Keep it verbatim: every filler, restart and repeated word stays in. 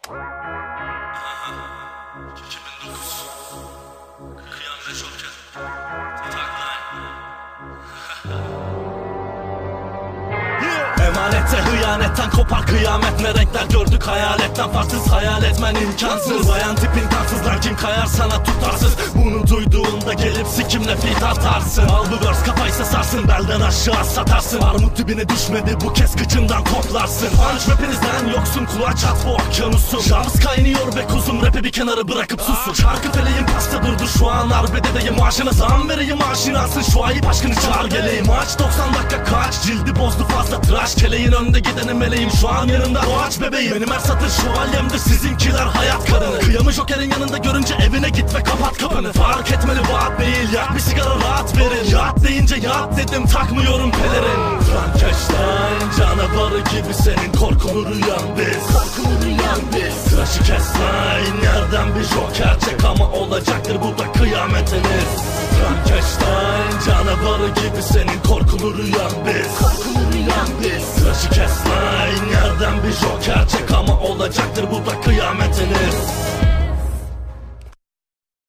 iki bin dokuz Kıyamet Joker Tagline Emanette hıyanetten kopar kıyamet. Ne renkler gördük hayaletten, farksız hayal etmen imkansız. Bayan tipin tansızlar, kim kayar sana tutarsız. Bunu duyduğunda gelip sikimle fit atarsın. Al bu verse kafaysa sarsın, belden aşağı satarsın. Armut dibine düşmedi bu kez, kıçından toplarsın. Punch rapinizden yoksun, kulağa çat bu okyanusun. Şarj kaynıyor be kuzum, rapi bir kenara bırakıp susun. Şarkı feleğim pasta durdu, şu an arbededeyim. Maaşına zam vereyim, aşinasın şu ayı başkanı çağır geleyim. Aç doksan dakika kaç, cildi bozdu fazla tıraş. Keleğin önünde gidenim meleğim, şu an yanında doğaç bebeğim. Benim her satır şövalyemdir, sizinkiler hayat karını. Kıyamı Joker'in yanında görünce evine git ve kapat kapını. Fark etmeli vaat değil, yak bir sigara rahat verin. Yat deyince yat dedim, takmıyorum pelerin. Frankenstein canavarı gibi senin korkulu rüyan biz. Korkulu rüyan biz. Tıraşı kes line, yerden bir Joker çek ama olacaktır bu da kıyametiniz. Frankenstein canavarı gibi senin korkulu rüyan biz. Korkulu rüyan biz. Tıraşı kes line, yerden bir Joker çek ama olacaktır bu da kıyametiniz.